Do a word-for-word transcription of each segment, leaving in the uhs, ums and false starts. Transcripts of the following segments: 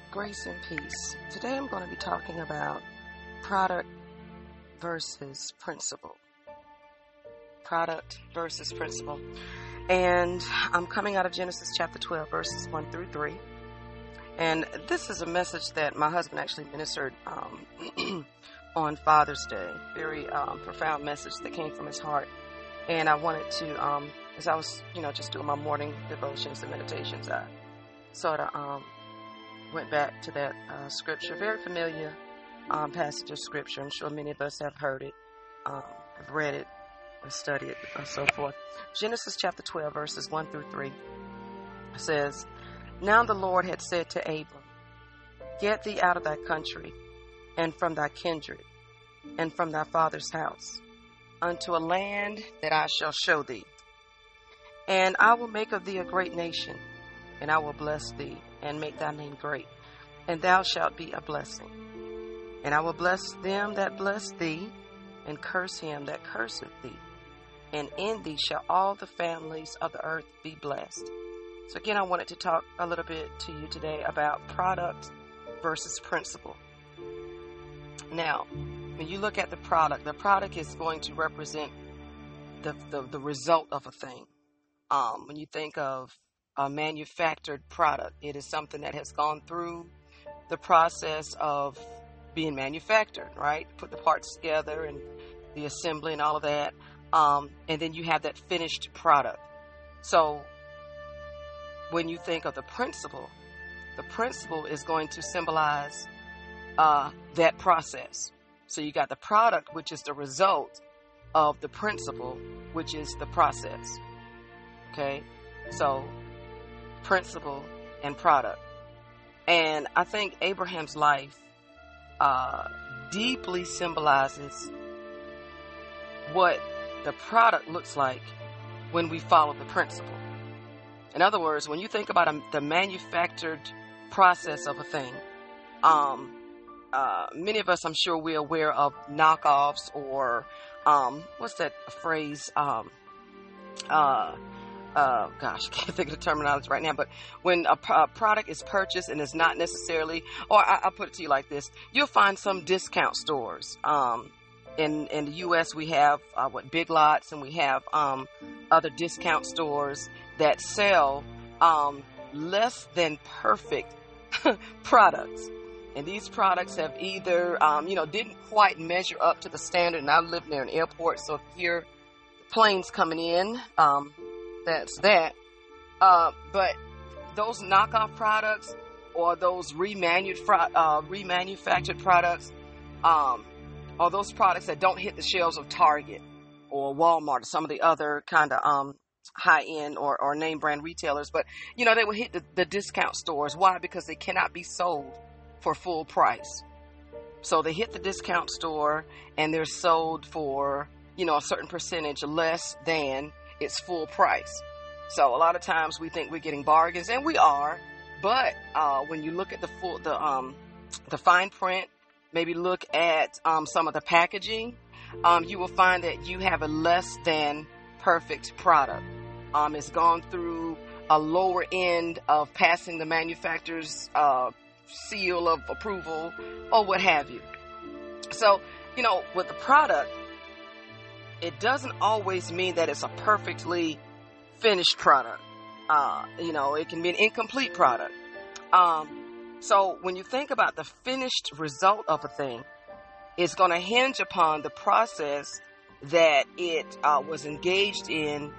Grace and peace. Today I'm going to be talking about product versus principle. Product versus principle. And I'm coming out of Genesis chapter twelve, verses one through three. And this is a message that my husband actually ministered um, on Father's Day. Very um, profound message that came from his heart. And I wanted to, um, as I was, you know, just doing my morning devotions and meditations, I sort of um, went back to that uh, scripture. Very familiar um, passage of scripture. I'm sure many of us have heard it, um, have read it, and studied it, and so forth. Genesis chapter twelve, verses one through three says, "Now the Lord had said to Abram, Get thee out of thy country, and from thy kindred, and from thy father's house, unto a land that I shall show thee. And I will make of thee a great nation, and I will bless thee, and make thy name great, and thou shalt be a blessing. And I will bless them that bless thee, and curse him that curseth thee. And in thee shall all the families of the earth be blessed." So again, I wanted to talk a little bit to you today about product versus principle. Now, when you look at the product, the product is going to represent the, the, the result of a thing. Um, when you think of a manufactured product, it is something that has gone through the process of being manufactured, right? Put the parts together and the assembly and all of that. Um, and then you have that finished product. So when you think of the principle, the principle is going to symbolize uh, that process. So you got the product, which is the result of the principle, which is the process. Okay? So principle and product. And I think Abraham's life uh, deeply symbolizes what the product looks like when we follow the principle. In other words, when you think about a, the manufactured process of a thing, um, uh, many of us, I'm sure, we're aware of knockoffs or um, what's that phrase? Um, uh, uh, gosh, I can't think of the terminology right now. But when a, a product is purchased and is not necessarily, or I, I'll put it to you like this: you'll find some discount stores. Um, In, in the U S we have uh, what Big Lots, and we have um, other discount stores that sell um, less than perfect products. And these products have either, um, you know, didn't quite measure up to the standard. And I live near an airport, so if you hear planes coming in, um, that's that. Uh, but those knockoff products or those remanufactured, uh, remanufactured products, um, or those products that don't hit the shelves of Target or Walmart or some of the other kind of um, high-end or, or name brand retailers. But, you know, they will hit the, the discount stores. Why? Because they cannot be sold for full price. So they hit the discount store and they're sold for, you know, a certain percentage less than its full price. So a lot of times we think we're getting bargains, and we are. But uh, when you look at the full, the um, the fine print, maybe look at um, some of the packaging, um, you will find that you have a less than perfect product. Um, it's gone through a lower end of passing the manufacturer's uh, seal of approval or what have you. So, you know, with the product, it doesn't always mean that it's a perfectly finished product. Uh, you know, it can be an incomplete product. Um, So when you think about the finished result of a thing, it's going to hinge upon the process that it uh, was engaged in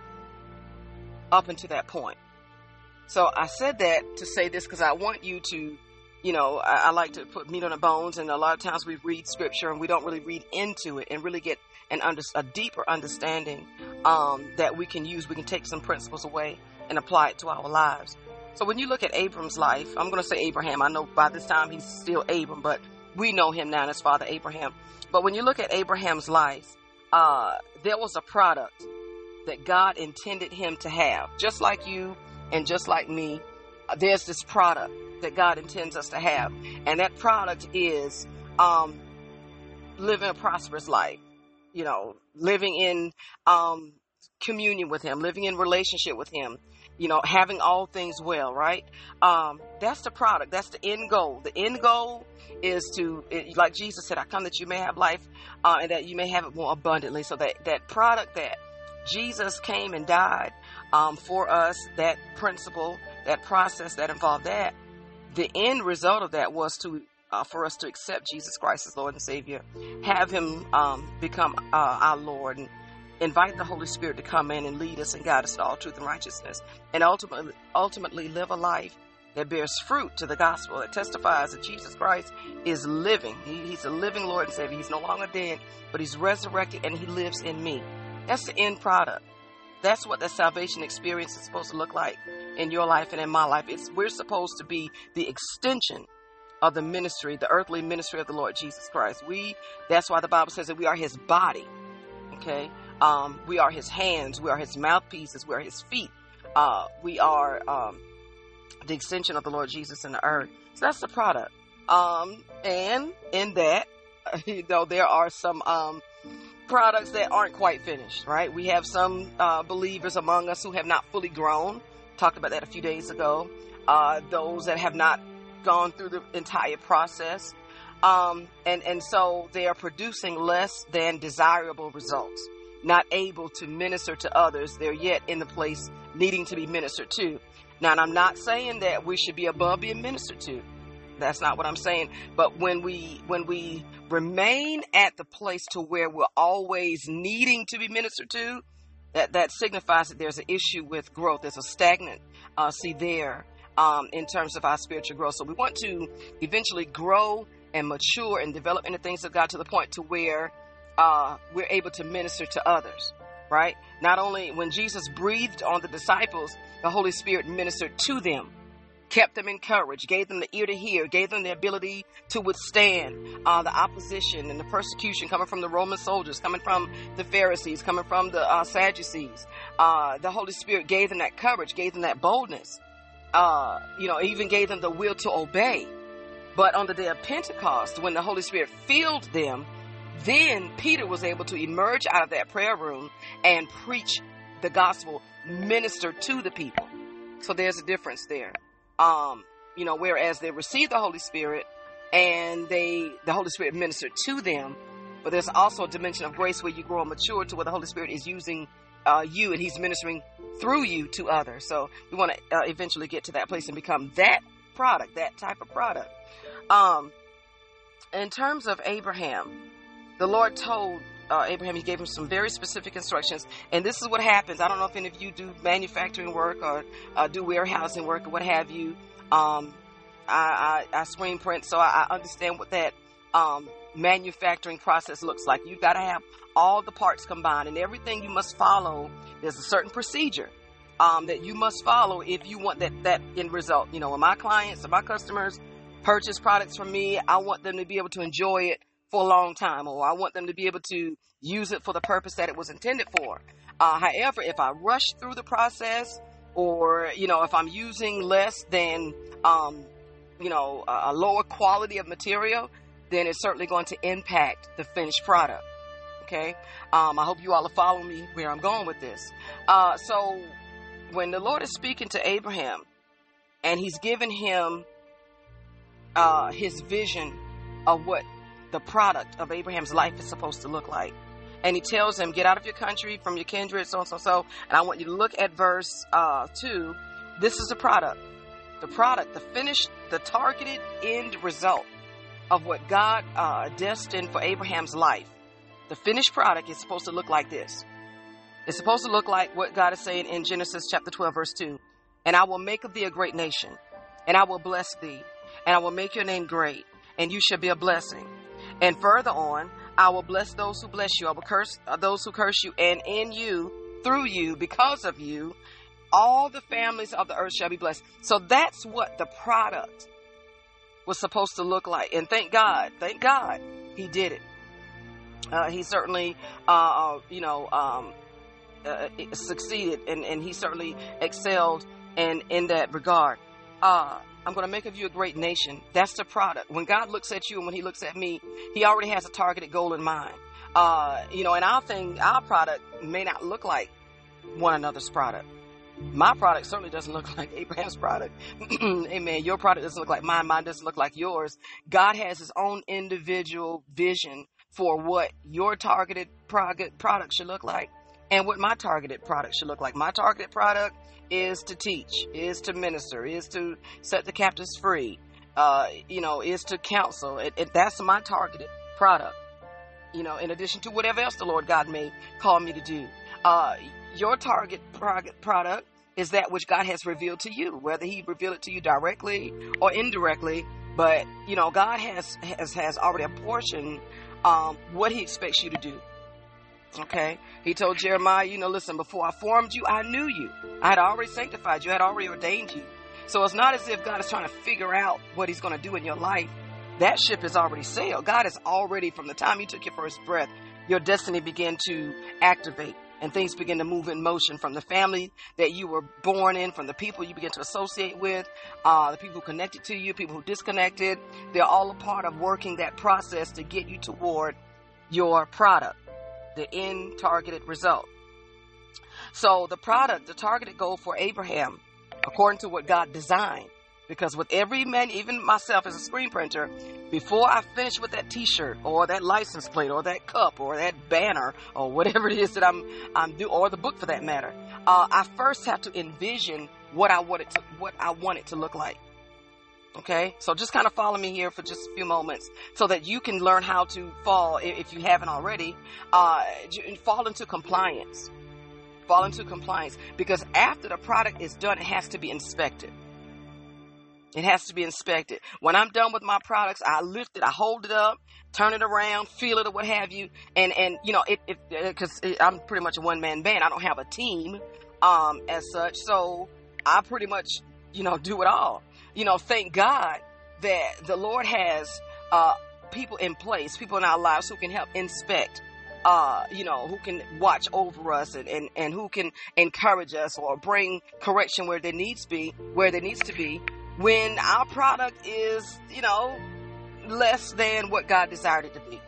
up until that point. So I said that to say this because I want you to, you know, I, I like to put meat on the bones, and a lot of times we read scripture and we don't really read into it and really get an under, a deeper understanding um, that we can use. We can take some principles away and apply it to our lives. So when you look at Abram's life, I'm going to say Abraham. I know by this time he's still Abram, but we know him now as Father Abraham. But when you look at Abraham's life, uh, there was a product that God intended him to have. Just like you and just like me, uh, there's this product that God intends us to have. And that product is um, living a prosperous life, you know, living in um, communion with him, living in relationship with him, you know, having all things well, right? Um, that's the product. That's the end goal. The end goal is to, it, like Jesus said, I come that you may have life uh, and that you may have it more abundantly. So that, that product that Jesus came and died um, for us, that principle, that process that involved that, the end result of that was to uh, for us to accept Jesus Christ as Lord and Savior, have him um, become uh, our Lord, and invite the Holy Spirit to come in and lead us and guide us to all truth and righteousness, and ultimately, ultimately live a life that bears fruit to the gospel, that testifies that Jesus Christ is living. He, he's a living Lord and Savior. He's no longer dead, but he's resurrected and he lives in me. That's the end product. That's what the salvation experience is supposed to look like in your life and in my life. It's, we're supposed to be the extension of the ministry, the earthly ministry of the Lord Jesus Christ. We, that's why the Bible says that we are his body. Okay. Um, we are his hands. We are his mouthpieces. We are his feet. Uh, we are, um, the extension of the Lord Jesus in the earth. So that's the product. Um, and in that, you know, there are some, um, products that aren't quite finished, right? We have some, uh, believers among us who have not fully grown. Talked about that a few days ago. Uh, those that have not gone through the entire process. Um, and, and so they are producing less than desirable results, not able to minister to others. They're yet in the place needing to be ministered to. Now, and I'm not saying that we should be above being ministered to. That's not what I'm saying. But when we, when we remain at the place to where we're always needing to be ministered to, that, that signifies that there's an issue with growth. There's a stagnant, uh, see there, um, in terms of our spiritual growth. So we want to eventually grow and mature and develop in the things of God to the point to where, uh, we're able to minister to others, right? Not only when Jesus breathed on the disciples, the Holy Spirit ministered to them, kept them encouraged, gave them the ear to hear, gave them the ability to withstand uh, the opposition and the persecution coming from the Roman soldiers, coming from the Pharisees, coming from the uh, Sadducees. Uh, the Holy Spirit gave them that courage, gave them that boldness, uh, you know, even gave them the will to obey. But on the day of Pentecost, when the Holy Spirit filled them, then Peter was able to emerge out of that prayer room and preach the gospel, minister to the people. So there's a difference there. Um, you know, whereas they received the Holy Spirit and they, the Holy Spirit ministered to them, but there's also a dimension of grace where you grow and mature to where the Holy Spirit is using uh, you and he's ministering through you to others. So we want to uh, eventually get to that place and become that product, that type of product. Um, in terms of Abraham, the Lord told uh, Abraham, he gave him some very specific instructions. And this is what happens. I don't know if any of you do manufacturing work or uh, do warehousing work or what have you. Um, I, I, I screen print, so I, I understand what that um, manufacturing process looks like. You've got to have all the parts combined and everything you must follow. There's a certain procedure um, that you must follow if you want that, that end result. You know, when my clients and my customers purchase products from me, I want them to be able to enjoy it for a long time, or I want them to be able to use it for the purpose that it was intended for. Uh, however, if I rush through the process, or, you know, if I'm using less than, um, you know, a, a lower quality of material, then it's certainly going to impact the finished product. Okay. Um, I hope you all are following me where I'm going with this. Uh, so when the Lord is speaking to Abraham and he's given him, uh, his vision of what the product of Abraham's life is supposed to look like. And he tells him, get out of your country, from your kindred, so and so, so. And I want you to look at verse uh, two. This is the product. The product, the finished, the targeted end result of what God uh, destined for Abraham's life. The finished product is supposed to look like this. It's supposed to look like what God is saying in Genesis chapter twelve, verse two. And I will make of thee a great nation, and I will bless thee, and I will make your name great, and you shall be a blessing. And further on, I will bless those who bless you. I will curse those who curse you. And in you, through you, because of you, all the families of the earth shall be blessed. So that's what the product was supposed to look like. And thank God, thank God he did it. Uh, he certainly, uh, you know, um, uh, succeeded and, and he certainly excelled in, in that regard. Uh, I'm going to make of you a great nation. That's the product. When God looks at you and when he looks at me, he already has a targeted goal in mind. Uh, you know, and our thing, our product may not look like one another's product. My product certainly doesn't look like Abraham's product. Amen. Your product doesn't look like mine. Mine doesn't look like yours. God has his own individual vision for what your targeted product should look like and what my targeted product should look like. My targeted product is to teach, is to minister, is to set the captives free, uh, you know, is to counsel. It, it, that's my targeted product, you know, in addition to whatever else the Lord God may call me to do. Uh, your target product is that which God has revealed to you, whether he revealed it to you directly or indirectly. But, you know, God has, has, has already apportioned um, what he expects you to do. Okay. He told Jeremiah, you know, listen, before I formed you, I knew you. I had already sanctified you. I had already ordained you. So it's not as if God is trying to figure out what he's going to do in your life. That ship has already sailed. God has already, from the time you took your first breath, your destiny began to activate. And things begin to move in motion from the family that you were born in, from the people you begin to associate with, uh, the people who connected to you, people who disconnected. They're all a part of working that process to get you toward your product, the end targeted result. So the product, the targeted goal for Abraham, according to what God designed, because with every man, even myself as a screen printer, before I finish with that t-shirt or that license plate or that cup or that banner or whatever it is that I'm I'm doing, or the book for that matter, uh, I first have to envision what I want it to what I want it to look like. Okay, so just kind of follow me here for just a few moments so that you can learn how to fall, if you haven't already, uh, fall into compliance. Fall into compliance because after the product is done, it has to be inspected. It has to be inspected. When I'm done with my products, I lift it, I hold it up, turn it around, feel it or what have you. And, and you know, it, it, because I'm pretty much a one-man band. I don't have a team, um, as such. So I pretty much, you know, do it all. You know, thank God that the Lord has, uh, people in place, people in our lives who can help inspect, uh, you know, who can watch over us and, and, and who can encourage us or bring correction where there needs to be, where there needs to be. When our product is, you know, less than what God desired it to be.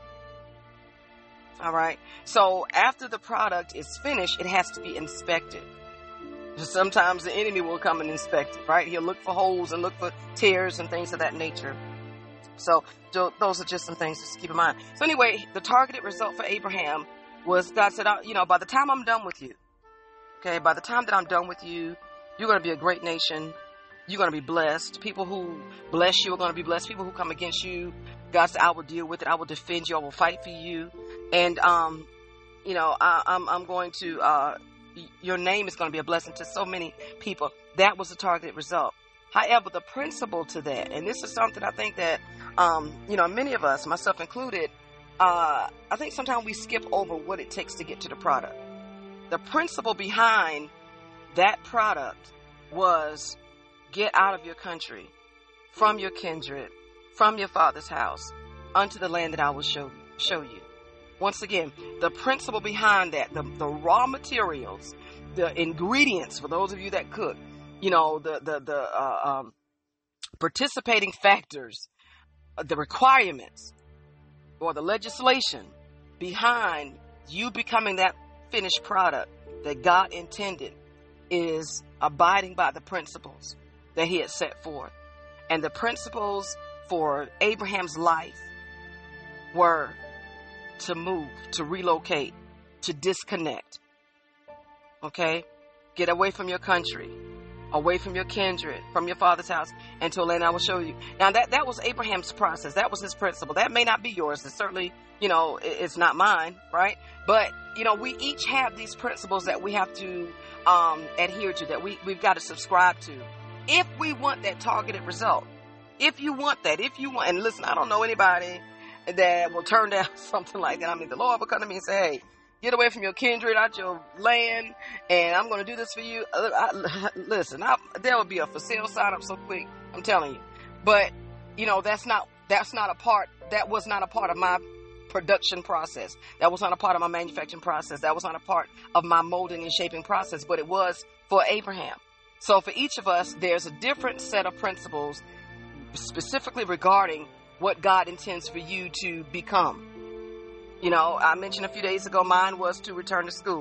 All right. So after the product is finished, it has to be inspected. Sometimes the enemy will come and inspect it, right? He'll look for holes and look for tears and things of that nature. So those are just some things to keep in mind. So anyway, the targeted result for Abraham was God said, you know, by the time I'm done with you, okay, by the time that I'm done with you, you're going to be a great nation. You're going to be blessed. People who bless you are going to be blessed. People who come against you, God said, I will deal with it. I will defend you. I will fight for you. And, um, you know, I, I'm, I'm going to, uh, your name is going to be a blessing to so many people. That was the targeted result. However, the principle to that, and this is something I think that, um, you know, many of us, myself included, uh, I think sometimes we skip over what it takes to get to the product. The principle behind that product was get out of your country, from your kindred, from your father's house, unto the land that I will show you. Show you. Once again, the principle behind that, the, the raw materials, the ingredients, for those of you that cook, you know, the, the, the uh, um, participating factors, the requirements, or the legislation behind you becoming that finished product that God intended is abiding by the principles that he had set forth. And the principles for Abraham's life were to move, to relocate, to disconnect. Okay? Get away from your country, away from your kindred, from your father's house, and to a land I will show you. Now that, that was Abraham's process. That was his principle. That may not be yours. It's certainly, you know, it's not mine, right? But, you know, we each have these principles that we have to um, adhere to, that we, we've got to subscribe to. If we want that targeted result, if you want that, if you want, and listen, I don't know anybody that will turn down something like that. I mean, the Lord will come to me and say, hey, get away from your kindred, out your land, and I'm going to do this for you. I, I, listen, I, there will be a for sale sign up so quick, I'm telling you. But, you know, that's not, that's not a part, that was not a part of my production process. That was not a part of my manufacturing process. That was not a part of my molding and shaping process, but it was for Abraham. So for each of us, there's a different set of principles specifically regarding what God intends for you to become. You know, I mentioned a few days ago, mine was to return to school.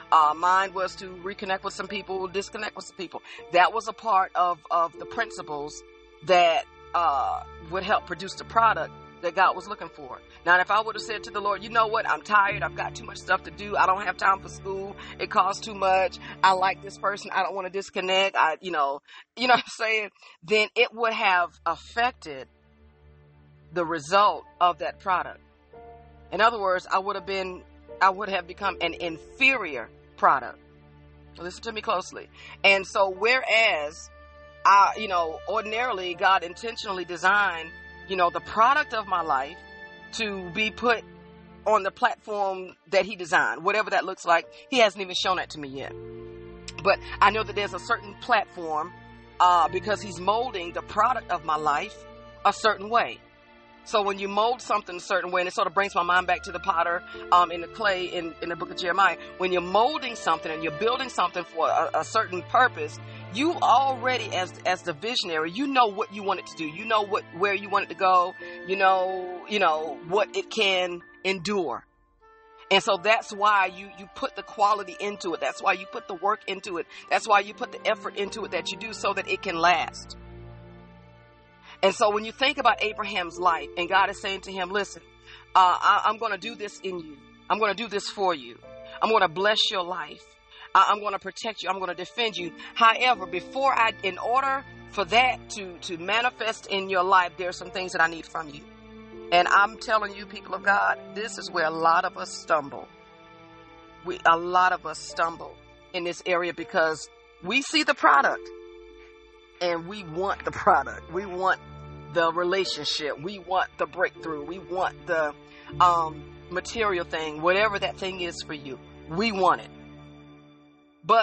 Uh, mine was to reconnect with some people, disconnect with some people. That was a part of, of the principles that uh, would help produce the product that God was looking for. Now, if I would have said to the Lord, you know what, I'm tired, I've got too much stuff to do, I don't have time for school, it costs too much, I like this person, I don't want to disconnect, I, you know, you know what I'm saying, then it would have affected the result of that product. In other words, I would have been, I would have become an inferior product. Listen to me closely. And so, whereas, I, you know, ordinarily God intentionally designed, you know, the product of my life to be put on the platform that he designed, whatever that looks like. He hasn't even shown that to me yet. But I know that there's a certain platform uh, because he's molding the product of my life a certain way. So when you mold something a certain way, and it sort of brings my mind back to the potter um, in the clay in, in the book of Jeremiah, when you're molding something and you're building something for a, a certain purpose, you already, as as the visionary, you know what you want it to do. You know what where you want it to go. You know, you know what it can endure. And so that's why you, you put the quality into it. That's why you put the work into it. That's why you put the effort into it that you do so that it can last. And so when you think about Abraham's life, and God is saying to him, listen, uh, I, I'm going to do this in you. I'm going to do this for you. I'm going to bless your life. I, I'm going to protect you. I'm going to defend you. However, before I, in order for that to, to manifest in your life, there are some things that I need from you. And I'm telling you, people of God, this is where a lot of us stumble. We, a lot of us stumble in this area because we see the product. And we want the product. We want the relationship. We want the breakthrough. We want the um, material thing, whatever that thing is for you. We want it. But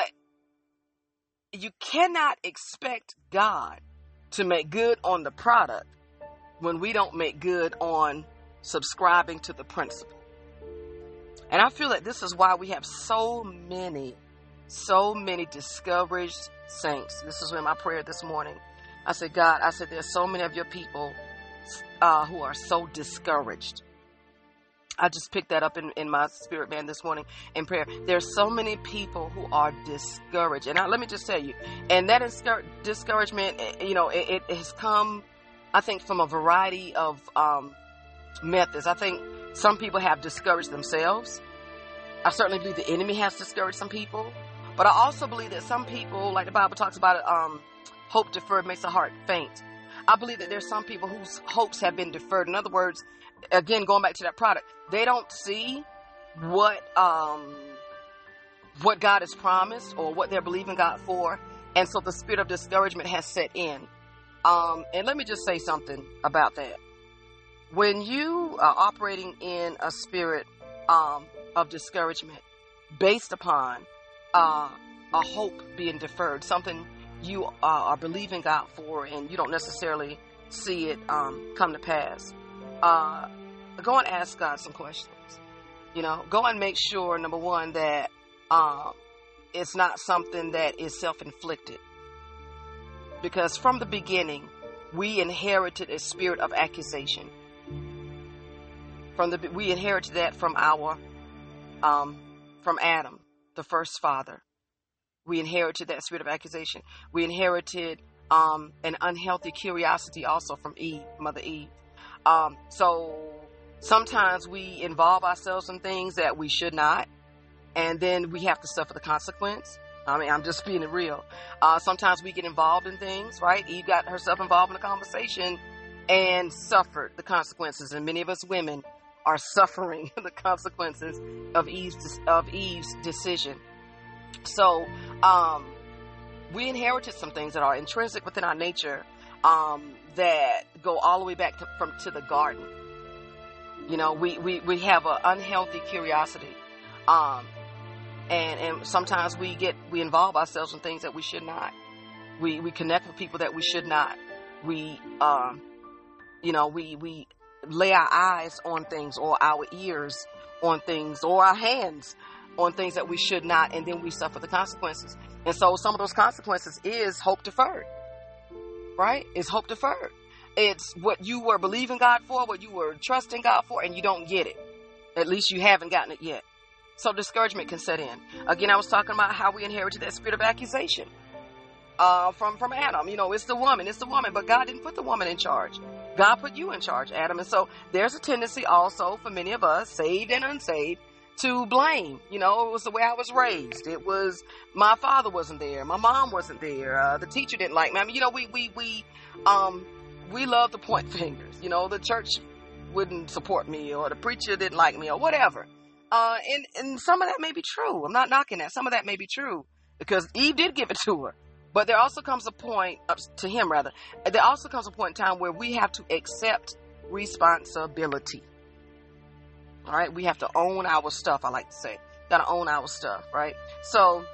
you cannot expect God to make good on the product when we don't make good on subscribing to the principle. And I feel that this is why we have so many, so many discouraged saints. This is in my prayer this morning. I said, God, I said, there's so many of your people uh, who are so discouraged. I just picked that up in, in my spirit man this morning in prayer. There's so many people who are discouraged. And now, let me just tell you, and that is discouragement, you know, it, it has come, I think, from a variety of um, methods. I think some people have discouraged themselves. I certainly believe the enemy has discouraged some people. But I also believe that some people, like the Bible talks about it, um, hope deferred makes the heart faint. I believe that there's some people whose hopes have been deferred. In other words, again, going back to that product, they don't see what um, what God has promised or what they're believing God for. And so the spirit of discouragement has set in. Um, and let me just say something about that. When you are operating in a spirit um, of discouragement based upon Uh, a hope being deferred, something you uh, are believing God for and you don't necessarily see it um, come to pass. Uh, go and ask God some questions. You know, go and make sure, number one, that uh, it's not something that is self-inflicted. Because from the beginning, we inherited a spirit of accusation. From the we inherited that from our um, from Adam, the first father. We inherited that spirit of accusation. We inherited um, an unhealthy curiosity also from Eve, Mother Eve. Um, so sometimes we involve ourselves in things that we should not, and then we have to suffer the consequence. I mean, I'm just being real. Uh, sometimes we get involved in things, right? Eve got herself involved in a conversation and suffered the consequences. And many of us women are suffering the consequences of Eve's of Eve's decision. So um, we inherited some things that are intrinsic within our nature um, that go all the way back to, from to the garden. You know, we we, we have an unhealthy curiosity, um, and and sometimes we get we involve ourselves in things that we should not. We we connect with people that we should not. We um, you know we we. lay our eyes on things or our ears on things or our hands on things that we should not, and then we suffer the consequences. And so some of those consequences is hope deferred, right? It's hope deferred. It's what you were believing God for, what you were trusting God for, and you don't get it. At least you haven't gotten it yet. So discouragement can set in. Again, I was talking about how we inherited that spirit of accusation uh, from, from Adam. You know, it's the woman, it's the woman, but God didn't put the woman in charge. God put you in charge, Adam. And so there's a tendency also for many of us, saved and unsaved, to blame. You know, it was the way I was raised. It was my father wasn't there. My mom wasn't there. Uh, the teacher didn't like me. I mean, you know, we, we, we, um, we love to point fingers. You know, the church wouldn't support me, or the preacher didn't like me, or whatever. Uh, and, and some of that may be true. I'm not knocking that. Some of that may be true because Eve did give it to her. But there also comes a point, uh, to him rather, there also comes a point in time where we have to accept responsibility. All right, we have to own our stuff, I like to say. Got to own our stuff, right? So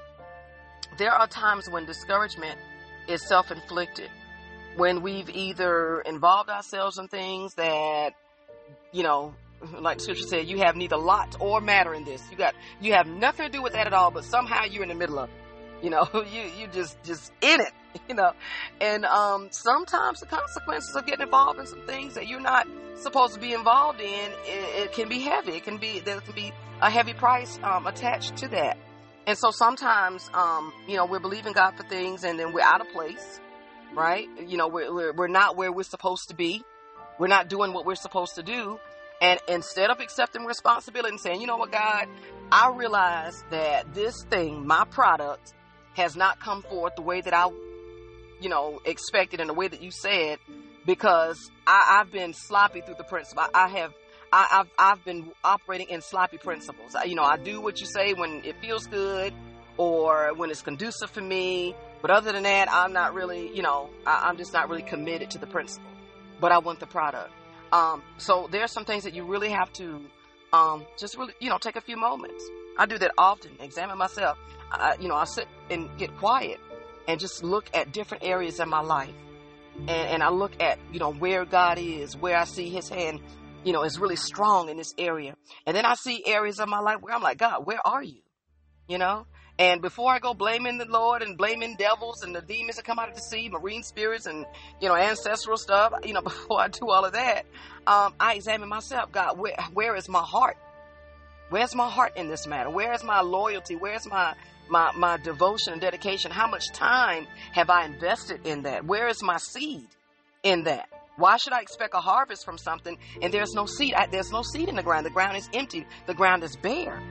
there are times when discouragement is self-inflicted, when we've either involved ourselves in things that, you know, like the scripture said, you have neither lot or matter in this. You got, you have nothing to do with that at all, but somehow you're in the middle of it. You know, you, you just, just in it, you know, and, um, sometimes the consequences of getting involved in some things that you're not supposed to be involved in, it, it can be heavy. It can be, there can be a heavy price, um, attached to that. And so sometimes, um, you know, we're believing God for things and then we're out of place, right? You know, we're, we're, we're not where we're supposed to be. We're not doing what we're supposed to do. And instead of accepting responsibility and saying, you know what, God, I realize that this thing, my product, has not come forth the way that I, you know, expected and the way that you said, because I, I've been sloppy through the principle. I, I have, I, I've, I've been operating in sloppy principles. I, you know, I do what you say when it feels good or when it's conducive for me. But other than that, I'm not really, you know, I, I'm just not really committed to the principle, but I want the product. Um, so there are some things that you really have to, um, just really, you know, take a few moments. I do that often, examine myself. I, you know, I sit and get quiet and just look at different areas in my life. And, and I look at, you know, where God is, where I see his hand, you know, is really strong in this area. And then I see areas of my life where I'm like, God, where are you? You know? And before I go blaming the Lord and blaming devils and the demons that come out of the sea, marine spirits and, you know, ancestral stuff, you know, before I do all of that, um, I examine myself. God, where, where is my heart? Where's my heart in this matter? Where is my loyalty? Where's my, my, my devotion and dedication? How much time have I invested in that? Where is my seed in that? Why should I expect a harvest from something and there's no seed? I, there's no seed in the ground. The ground is empty. The ground is bare.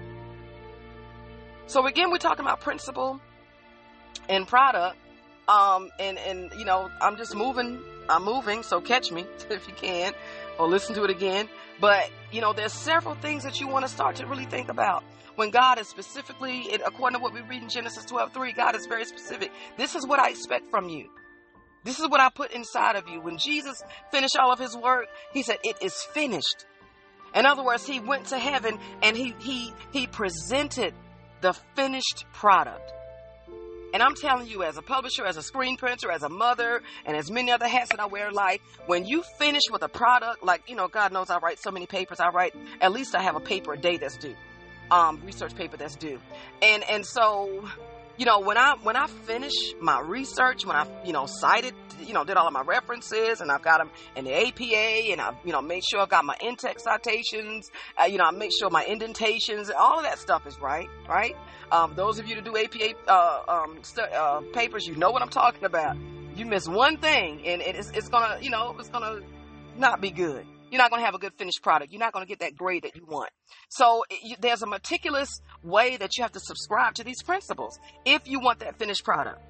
So again, we're talking about principle and product. Um, and, and, you know, I'm just moving, I'm moving. So catch me if you can, or listen to it again. But, you know, there's several things that you want to start to really think about when God is specifically, according to what we read in Genesis twelve three, God is very specific. This is what I expect from you. This is what I put inside of you. When Jesus finished all of his work, he said, it is finished. In other words, he went to heaven and he, he, he presented the finished product. And I'm telling you, as a publisher, as a screen printer, as a mother, and as many other hats that I wear in life, when you finish with a product, like, you know, God knows I write so many papers. I write, at least I have a paper a day that's due, um, research paper that's due. And, and so, you know, when I, when I finish my research, when I, you know, cited, you know, did all of my references and I've got them in the A P A and I, you know, made sure I've got my in-text citations, uh, you know, I make sure my indentations, all of that stuff is right, right? Um, those of you that do A P A, uh, um, st- uh, papers, you know what I'm talking about. You miss one thing and it's, it's gonna, you know, it's gonna not be good. You're not going to have a good finished product. You're not going to get that grade that you want. So it, you, there's a meticulous way that you have to subscribe to these principles if you want that finished product.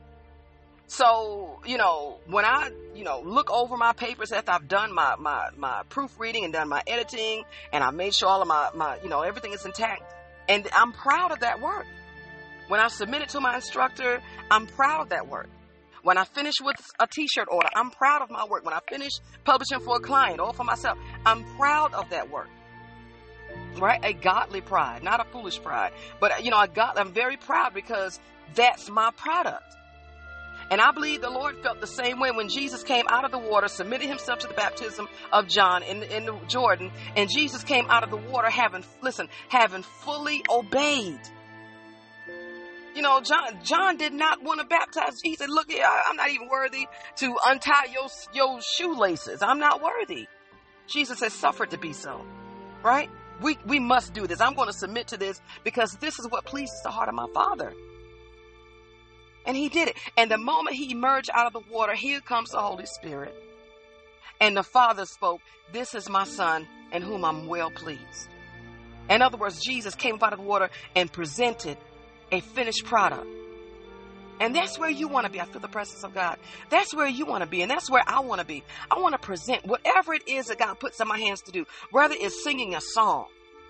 So, you know, when I, you know, look over my papers after I've done my, my, my proofreading and done my editing and I made sure all of my, my, you know, everything is intact and I'm proud of that work. When I submit it to my instructor, I'm proud of that work. When I finish with a t-shirt order, I'm proud of my work. When I finish publishing for a client or for myself, I'm proud of that work. Right? A godly pride, not a foolish pride. But, you know, I got, I'm very proud because that's my product. And I believe the Lord felt the same way when Jesus came out of the water, submitted himself to the baptism of John in, in the Jordan. And Jesus came out of the water having, listen, having fully obeyed. You know, John, John did not want to baptize. He said, look, I'm not even worthy to untie your, your shoelaces. I'm not worthy. Jesus has suffered to be so, right? we, we must do this. I'm going to submit to this because this is what pleases the heart of my Father. And he did it. And the moment he emerged out of the water, here comes the Holy Spirit. And the Father spoke, this is my Son in whom I'm well pleased. In other words, Jesus came up out of the water and presented a finished product. And that's where you want to be. I feel the presence of God. That's where you want to be. And that's where I want to be. I want to present whatever it is that God puts in my hands to do. Whether it's singing a song.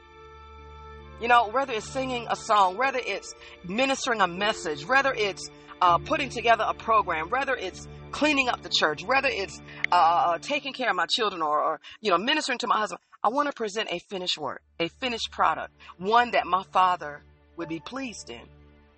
You know, whether it's singing a song. Whether it's ministering a message. Whether it's uh, putting together a program. Whether it's cleaning up the church. Whether it's uh, taking care of my children or, or, you know, ministering to my husband. I want to present a finished work. A finished product. One that my Father would be pleased in.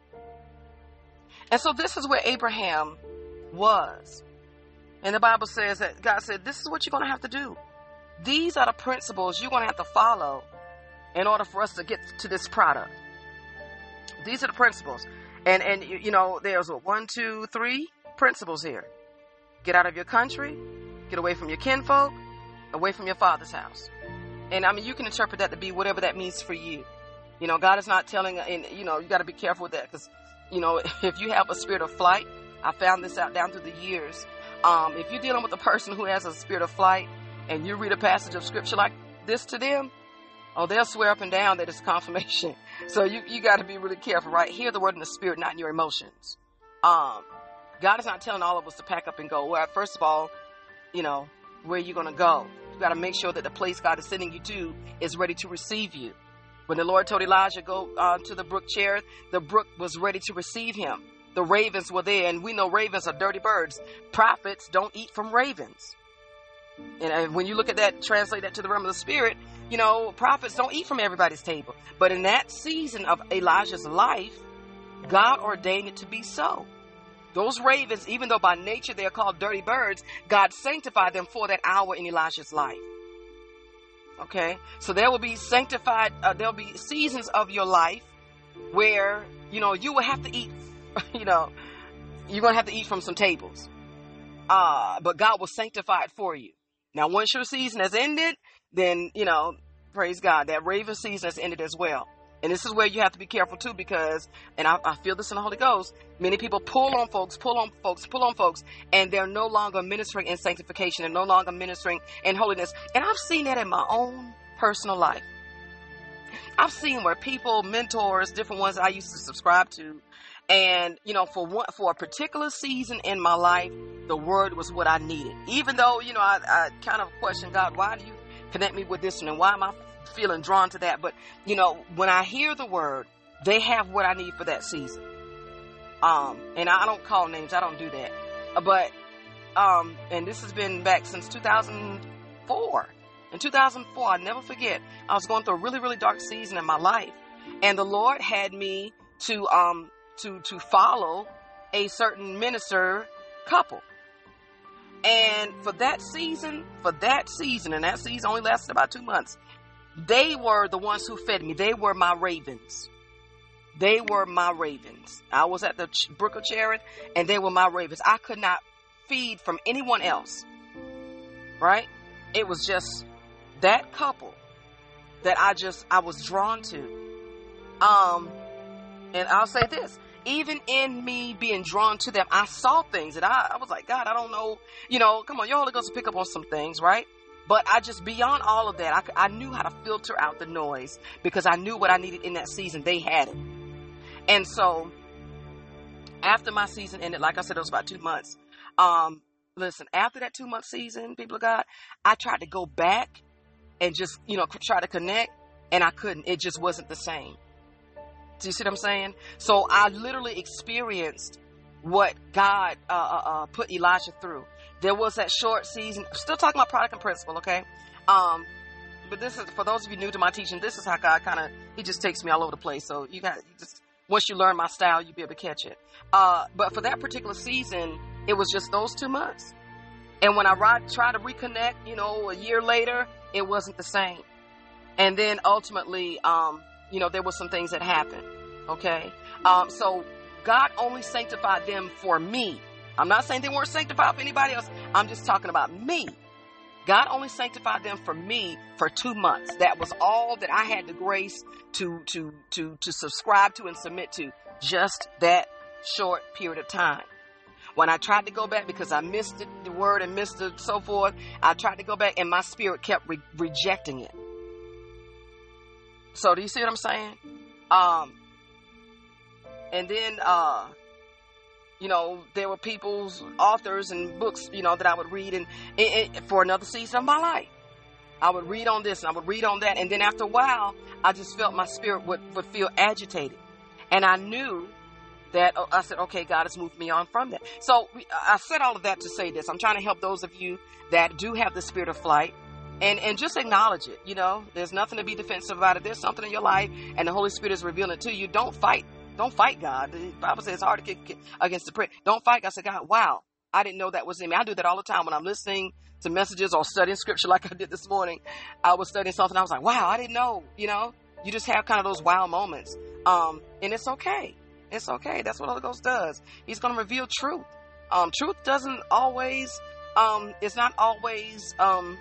And so this is where Abraham was. And the Bible says that God said, this is what you're going to have to do. These are the principles you're going to have to follow in order for us to get to this product. These are the principles. And, and you know, there's what, one, two, three principles here. Get out of your country. Get away from your kinfolk. Away from your father's house. And I mean, you can interpret that to be whatever that means for you. You know, God is not telling, and you know, you got to be careful with that because, you know, if you have a spirit of flight, I found this out down through the years. Um, if you're dealing with a person who has a spirit of flight and you read a passage of scripture like this to them, oh, they'll swear up and down that it's confirmation. So you, you got to be really careful, right? Hear the word in the spirit, not in your emotions. Um, God is not telling all of us to pack up and go. Well, first of all, you know, where are you going to go? You got to make sure that the place God is sending you to is ready to receive you. When the Lord told Elijah, go uh, to the brook Cherith, the brook was ready to receive him. The ravens were there, and we know ravens are dirty birds. Prophets don't eat from ravens. And uh, when you look at that, translate that to the realm of the spirit, you know, prophets don't eat from everybody's table. But in that season of Elijah's life, God ordained it to be so. Those ravens, even though by nature they are called dirty birds, God sanctified them for that hour in Elijah's life. Okay, so there will be sanctified, uh, there'll be seasons of your life where, you know, you will have to eat, you know, you're going to have to eat from some tables. Uh, but God will sanctify it for you. Now, once your season has ended, then, you know, praise God, that raven season has ended as well. And this is where you have to be careful too, because, and I, I feel this in the Holy Ghost, many people pull on folks, pull on folks, pull on folks, and they're no longer ministering in sanctification and no longer ministering in holiness. And I've seen that in my own personal life. I've seen where people, mentors, different ones I used to subscribe to, and, you know, for one, for a particular season in my life, the word was what I needed. Even though, you know, I, I kind of questioned God, why do you connect me with this one, and why am I feeling drawn to that? But, you know, when I hear the word, they have what I need for that season. Um, and I don't call names. I don't do that. But, um, and this has been back since two thousand four. In two thousand four, I'll never forget, I was going through a really, really dark season in my life. And the Lord had me to, um, to, to follow a certain minister couple. And for that season, for that season, and that season only lasted about two months, they were the ones who fed me. They were my ravens. They were my ravens. I was at the brook of Cherith, and they were my ravens. I could not feed from anyone else. Right? It was just that couple that I just, I was drawn to. Um, and I'll say this. Even in me being drawn to them, I saw things that I, I was like, God, I don't know. You know, come on, your Holy Ghost will pick up on some things, right? But I just, beyond all of that, I, I knew how to filter out the noise because I knew what I needed in that season. They had it. And so after my season ended, like I said, it was about two months. Um, listen, after that two month season, people of God, I tried to go back and just, you know, try to connect, and I couldn't. It just wasn't the same. Do you see what I'm saying? So I literally experienced what God uh, uh, uh, put Elijah through. There was that short season. I'm still talking about product and principle, okay? Um, but this is, for those of you new to my teaching, this is how God kind of, he just takes me all over the place. So you got, you just, once you learn my style, you'll be able to catch it. Uh, but for that particular season, it was just those two months. And when I tried to reconnect, you know, a year later, it wasn't the same. And then ultimately, um, you know, there were some things that happened. Okay. Um, so God only sanctified them for me. I'm not saying they weren't sanctified for anybody else. I'm just talking about me. God only sanctified them for me for two months. That was all that I had the grace to, to, to, to subscribe to and submit to. Just that short period of time. When I tried to go back because I missed it, the word and missed it, so forth, I tried to go back and my spirit kept re- rejecting it. So do you see what I'm saying? Um, and then, uh, you know, there were people's authors and books, you know, that I would read and, and, and for another season of my life. I would read on this and I would read on that. And then after a while, I just felt my spirit would, would feel agitated. And I knew that, uh, I said, okay, God has moved me on from that. So I said all of that to say this. I'm trying to help those of you that do have the spirit of flight. And, and just acknowledge it. You know, there's nothing to be defensive about it. There's something in your life and the Holy Spirit is revealing it to you. Don't fight. Don't fight God. The Bible says it's hard to kick against the prick. Don't fight God. I said, God, wow, I didn't know that was in me. I do that all the time when I'm listening to messages or studying scripture like I did this morning. I was studying something. I was like, wow, I didn't know. You know, you just have kind of those wow moments. Um, and it's okay. It's okay. That's what the Holy Ghost does. He's going to reveal truth. Um, truth doesn't always, um, it's not always, um,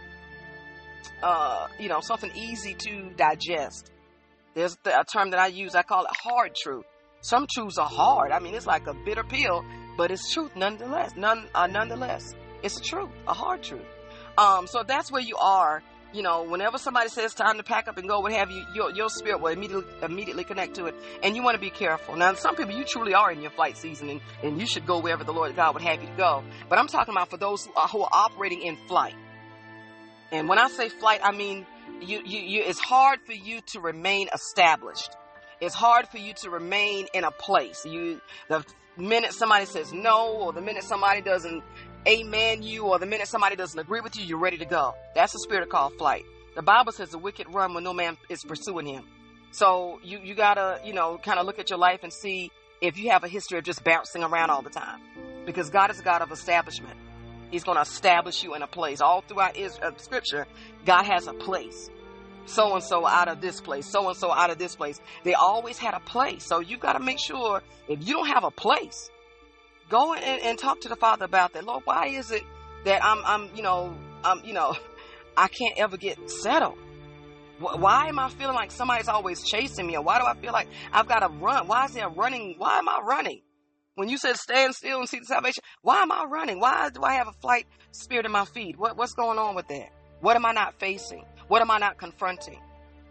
uh, you know, something easy to digest. There's a term that I use. I call it hard truth. Some truths are hard. I mean, it's like a bitter pill, but it's truth nonetheless. None, uh, nonetheless, it's truth, a hard truth. Um, so that's where you are. You know, whenever somebody says time to pack up and go, what have you, your, your spirit will immediately, immediately connect to it. And you want to be careful. Now, some people, you truly are in your flight season and, and you should go wherever the Lord God would have you to go. But I'm talking about for those who are, who are operating in flight. And when I say flight, I mean, you, you, you, it's hard for you to remain established. It's hard for you to remain in a place. You, the minute somebody says no, or the minute somebody doesn't amen you, or the minute somebody doesn't agree with you, you're ready to go. That's the spirit called flight. The Bible says the wicked run when no man is pursuing him. So you, you gotta, you know, kind of look at your life and see if you have a history of just bouncing around all the time. Because God is a God of establishment. He's going to establish you in a place. All throughout Israel, scripture, God has a place. So-and-so out of this place, so-and-so out of this place. They always had a place. So you got to make sure if you don't have a place, go and, and talk to the Father about that. Lord, why is it that I'm, I'm, you know, I'm, you know, I can't ever get settled? Why am I feeling like somebody's always chasing me? Or why do I feel like I've got to run? Why is there running? Why am I running? When you said stand still and see the salvation, why am I running? Why do I have a flight spirit in my feet? What, what's going on with that? What am I not facing? What am I not confronting?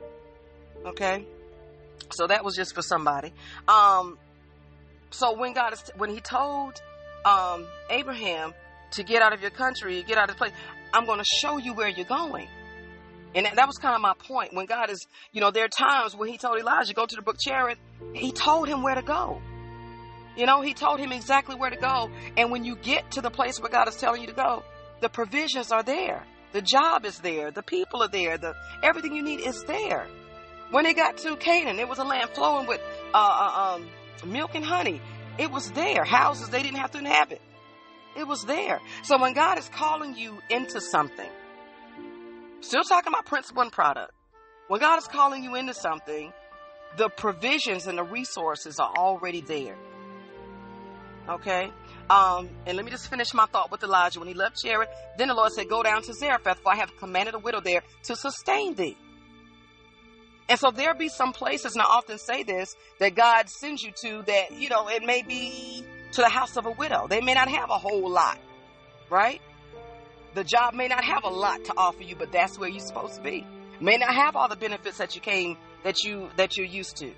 Okay. So that was just for somebody. Um, so when God is, when he told, um, Abraham to get out of your country, get out of this place, I'm going to show you where you're going. And that, that was kind of my point. When God is, you know, there are times when he told Elijah, go to the brook Cherith, he told him where to go. You know, he told him exactly where to go. And when you get to the place where God is telling you to go, the provisions are there. The job is there. The people are there. The everything you need is there. When they got to Canaan, it was a land flowing with uh, um, milk and honey. It was there. Houses they didn't have to inhabit. It was there. So when God is calling you into something, still talking about principle and product, when God is calling you into something, the provisions and the resources are already there. Okay? Um, and let me just finish my thought with Elijah. When he left Cherith, then the Lord said, go down to Zarephath, for I have commanded a widow there to sustain thee. And so there be some places, and I often say this, that God sends you to that, you know, it may be to the house of a widow. They may not have a whole lot, right? The job may not have a lot to offer you, but that's where you're supposed to be. May not have all the benefits that you came, that you, that you're used to.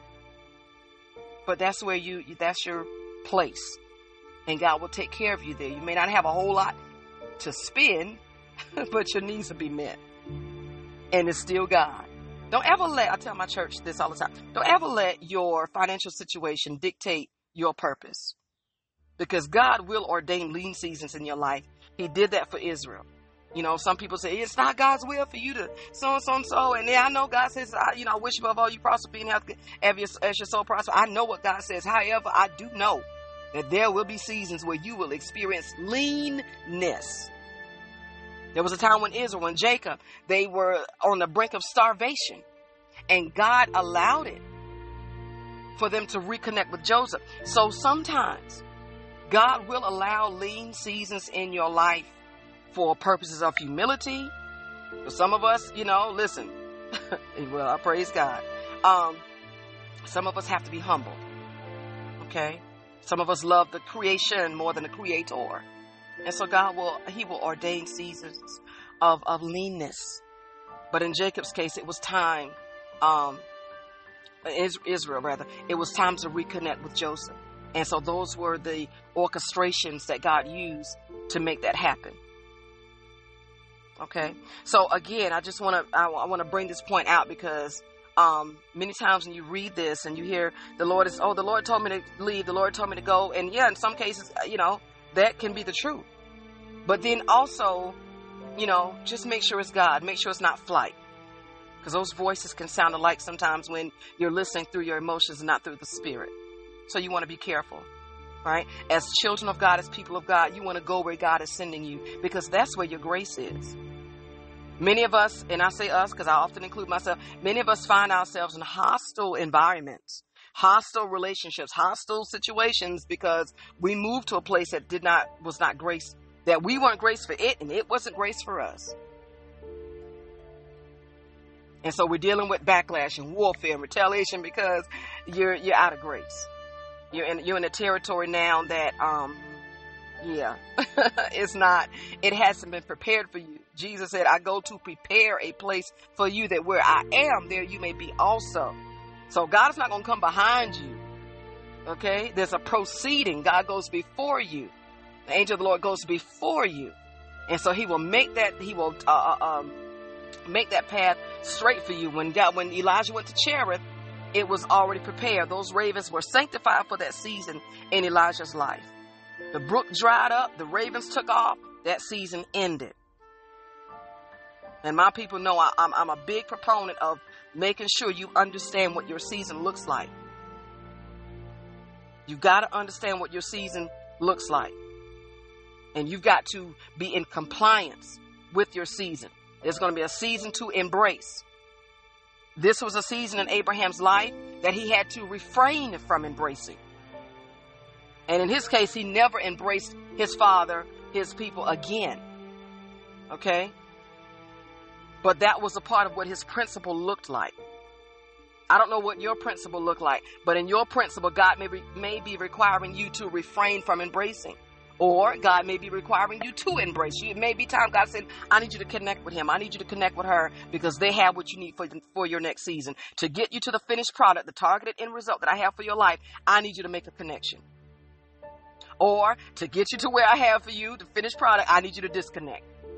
But that's where you, that's your place. And God will take care of you there. You may not have a whole lot to spend, but your needs will be met. And it's still God. Don't ever let, I tell my church this all the time, don't ever let your financial situation dictate your purpose. Because God will ordain lean seasons in your life. He did that for Israel. You know, some people say, it's not God's will for you to so and so and so. And yeah, I know God says, I, you know, I wish above all you prosper, be in health as your, as your soul prosper. I know what God says. However, I do know that there will be seasons where you will experience leanness. There was a time when Israel, when Jacob, they were on the brink of starvation. And God allowed it for them to reconnect with Joseph. So sometimes God will allow lean seasons in your life for purposes of humility. For some of us, you know, listen, well, I praise God. Um, some of us have to be humbled. Okay. Some of us love the creation more than the creator. And so God will, he will ordain seasons of, of leanness. But in Jacob's case, it was time, um, Israel rather, it was time to reconnect with Joseph. And so those were the orchestrations that God used to make that happen. Okay. So again, I just want to, I, I want to bring this point out because, um, many times when you read this and you hear the Lord is, oh, the Lord told me to leave, the Lord told me to go. And yeah, in some cases, you know, that can be the truth. But then also, you know, just make sure it's God. Make sure it's not flight. Because those voices can sound alike sometimes when you're listening through your emotions and not through the spirit. So you want to be careful, right? As children of God, as people of God, you want to go where God is sending you because that's where your grace is. Many of us, and I say us because I often include myself, many of us find ourselves in hostile environments, hostile relationships, hostile situations because we moved to a place that did not, was not grace, that we weren't grace for it and it wasn't grace for us. And so we're dealing with backlash and warfare and retaliation because you're, you're out of grace. You're in, you're in a territory now that, um, yeah, it's not, it hasn't been prepared for you. Jesus said, I go to prepare a place for you that where I am, there you may be also. So God is not going to come behind you. Okay. There's a proceeding. God goes before you. The angel of the Lord goes before you. And so he will make that, he will, uh, um, make that path straight for you. When God, when Elijah went to Cherith, it was already prepared. Those ravens were sanctified for that season in Elijah's life. The brook dried up. The ravens took off. That season ended. And my people know I, I'm, I'm a big proponent of making sure you understand what your season looks like. You've got to understand what your season looks like. And you've got to be in compliance with your season. There's going to be a season to embrace. This was a season in Abraham's life that he had to refrain from embracing. And in his case, he never embraced his father, his people again. Okay? But that was a part of what his principle looked like. I don't know what your principle looked like, but in your principle, God may, re- may be requiring you to refrain from embracing. Or God may be requiring you to embrace you. It may be time God said, I need you to connect with him. I need you to connect with her because they have what you need for, for your next season. To get you to the finished product, the targeted end result that I have for your life, I need you to make a connection. Or to get you to where I have for you, the finished product, I need you to disconnect.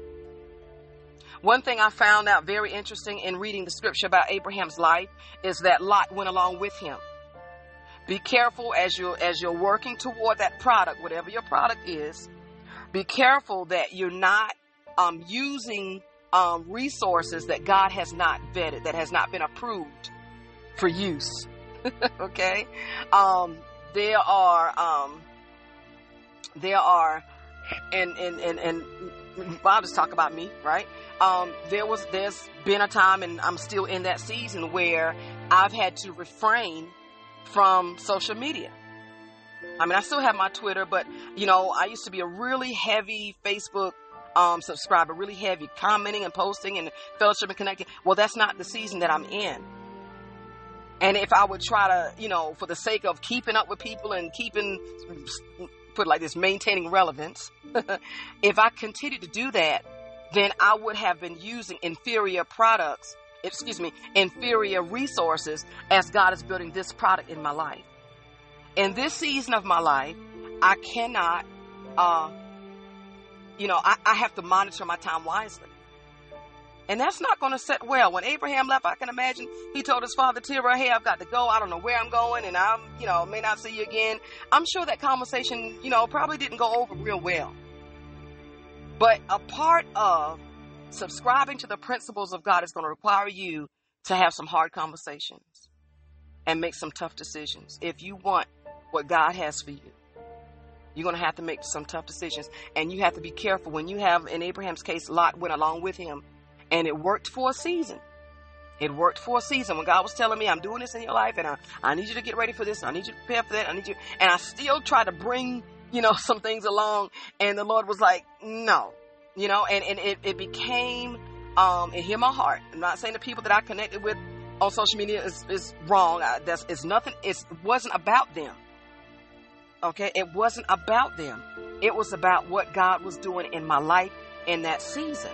One thing I found out very interesting in reading the scripture about Abraham's life is that Lot went along with him. Be careful as you're, as you're working toward that product, whatever your product is. Be careful that you're not um, using um, resources that God has not vetted, that has not been approved for use. Okay? Um, there are, um, there are, and, and, and, and I'll just talk about me, right? Um, there was, there's been a time, and I'm still in that season where I've had to refrain from social media. I mean, I still have my Twitter, but you know, I used to be a really heavy Facebook um, subscriber, really heavy commenting and posting and fellowship and connecting. Well, that's not the season that I'm in. And if I would try to, you know, for the sake of keeping up with people and keeping, put it like this, maintaining relevance, if I continued to do that, then I would have been using inferior products, excuse me, inferior resources as God is building this product in my life. In this season of my life, I cannot, uh, you know, I, I have to monitor my time wisely. And that's not going to set well. When Abraham left, I can imagine he told his father Terah, hey, I've got to go. I don't know where I'm going, and I'm, you know, may not see you again. I'm sure that conversation, you know, probably didn't go over real well. But a part of subscribing to the principles of God is going to require you to have some hard conversations and make some tough decisions. If you want what God has for you, you're going to have to make some tough decisions. And you have to be careful. When you have, in Abraham's case, Lot went along with him, and it worked for a season. It worked for a season. When God was telling me, I'm doing this in your life, and I, I need you to get ready for this. I need you to prepare for that. I need you. And I still try to bring, you know, some things along. And the Lord was like, no, you know, and, and it, it became, um, and hear my heart. I'm not saying the people that I connected with on social media is, is wrong. I, that's, it's nothing. It's, it wasn't about them. Okay. It wasn't about them. It was about what God was doing in my life in that season.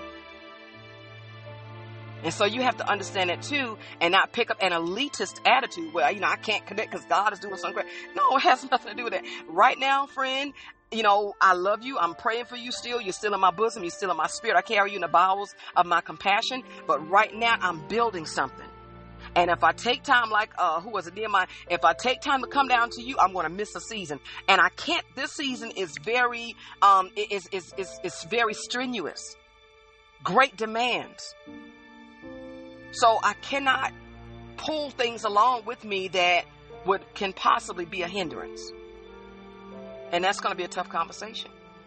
And so you have to understand that too, and not pick up an elitist attitude where, you know, I can't connect because God is doing something great. No, it has nothing to do with that. Right now, friend, you know, I love you. I'm praying for you still. You're still in my bosom. You're still in my spirit. I carry you in the bowels of my compassion. But right now, I'm building something. And if I take time, like, uh, who was it, Nehemiah? If I take time to come down to you, I'm going to miss a season. And I can't, this season is very, um, is, is, is, is very strenuous. Great demands. So I cannot pull things along with me that would can possibly be a hindrance. And that's going to be a tough conversation.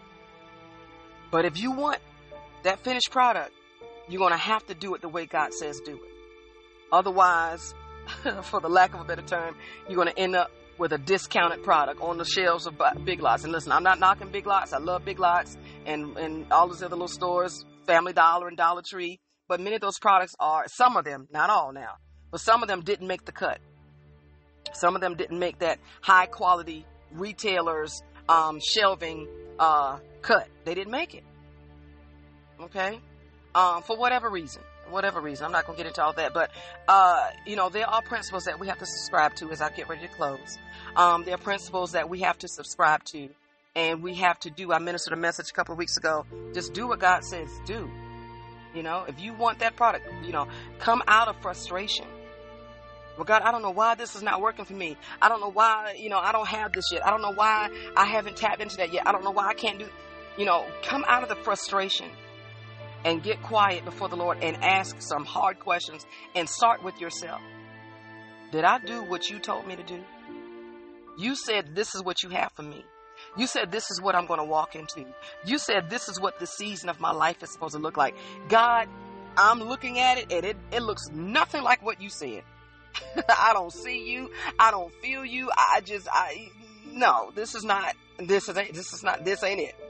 But if you want that finished product, you're going to have to do it the way God says do it. Otherwise, for the lack of a better term, you're going to end up with a discounted product on the shelves of Big Lots. And listen, I'm not knocking Big Lots. I love Big Lots and, and all those other little stores, Family Dollar and Dollar Tree. But many of those products are, some of them, not all now, but some of them didn't make the cut. Some of them didn't make that high quality retailers um, shelving uh, cut. They didn't make it. Okay? Um, for whatever reason. Whatever reason. I'm not going to get into all that. But, uh, you know, there are principles that we have to subscribe to as I get ready to close. Um, there are principles that we have to subscribe to. And we have to do. I ministered a message a couple of weeks ago. Just do what God says do. You know, if you want that product, you know, come out of frustration. Well, God, I don't know why this is not working for me. I don't know why, you know, I don't have this yet. I don't know why I haven't tapped into that yet. I don't know why I can't do, you know, come out of the frustration and get quiet before the Lord and ask some hard questions and start with yourself. Did I do what you told me to do? You said this is what you have for me. You said this is what I'm going to walk into. You said this is what the season of my life is supposed to look like. God, I'm looking at it and it, it looks nothing like what you said. I don't see you. I don't feel you. I just, I, no, this is not, this is, this is not, this ain't it.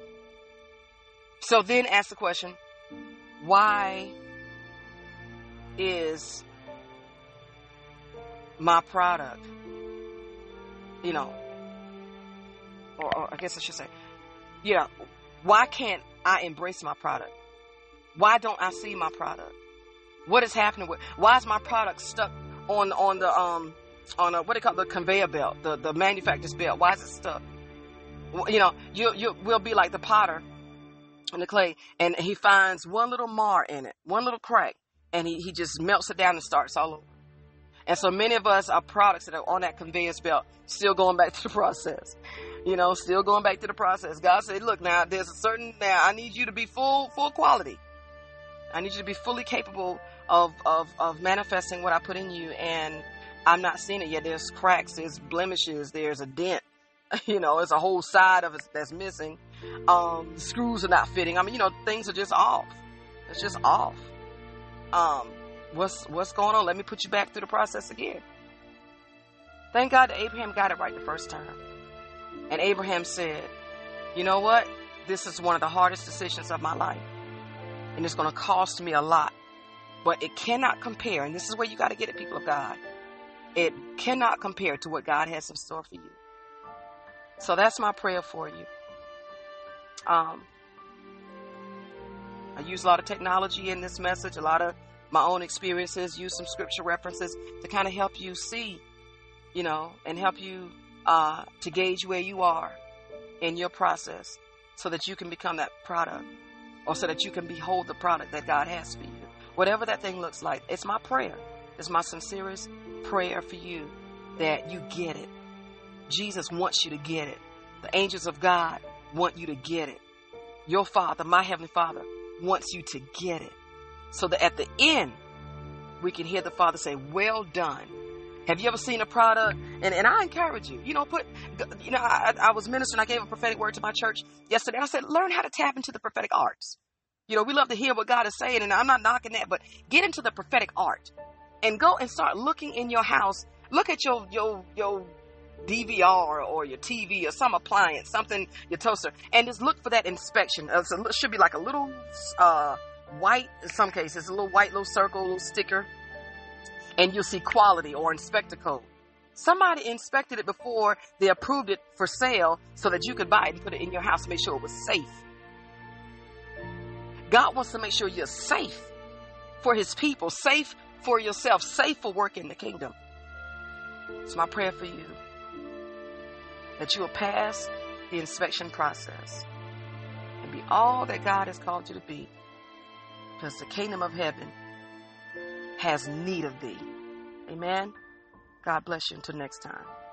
So then ask the question, why is my product, you know, Or, or I guess I should say, you know, why can't I embrace my product? Why don't I see my product? What is happening with, why is my product stuck on, on the, um, on a, what do you call it, the conveyor belt, the, the manufacturer's belt? Why is it stuck? You know, you, you, we'll be like the potter in the clay and he finds one little mar in it, one little crack, and he, he just melts it down and starts all over. And so many of us are products that are on that conveyor's belt, still going back to the process. You know, still going back to the process. God said, look, now there's a certain, now I need you to be full, full quality. I need you to be fully capable of, of, of manifesting what I put in you. And I'm not seeing it yet. There's cracks, there's blemishes, there's a dent. You know, it's a whole side of it that's missing. Um, the screws are not fitting. I mean, you know, things are just off. It's just off. Um, what's, what's going on? Let me put you back through the process again. Thank God that Abraham got it right the first time. And Abraham said, you know what? This is one of the hardest decisions of my life. And it's going to cost me a lot. But it cannot compare. And this is where you got to get it, people of God. It cannot compare to what God has in store for you. So that's my prayer for you. Um, I use a lot of technology in this message, a lot of my own experiences, use some scripture references to kind of help you see, you know, and help you uh, to gauge where you are in your process so that you can become that product, or so that you can behold the product that God has for you. Whatever that thing looks like, it's my prayer. It's my sincerest prayer for you that you get it. Jesus wants you to get it. The angels of God want you to get it. Your Father, my Heavenly Father, wants you to get it. So that at the end, we can hear the Father say, well done. Have you ever seen a product? And, and I encourage you, you know, put, you know, I, I was ministering, I gave a prophetic word to my church yesterday. I said, learn how to tap into the prophetic arts. You know, we love to hear what God is saying, and I'm not knocking that, but get into the prophetic art and go and start looking in your house. Look at your, your, your D V R or your T V or some appliance, something, your toaster, and just look for that inspection. Uh, so it should be like a little uh, white, in some cases, a little white little circle, little sticker, and you'll see quality or inspector code. Somebody inspected it before they approved it for sale so that you could buy it and put it in your house to make sure it was safe. God wants to make sure you're safe for his people, safe for yourself, safe for work in the kingdom. It's my prayer for you that you will pass the inspection process and be all that God has called you to be, because the kingdom of heaven has need of thee. Amen. God bless you until next time.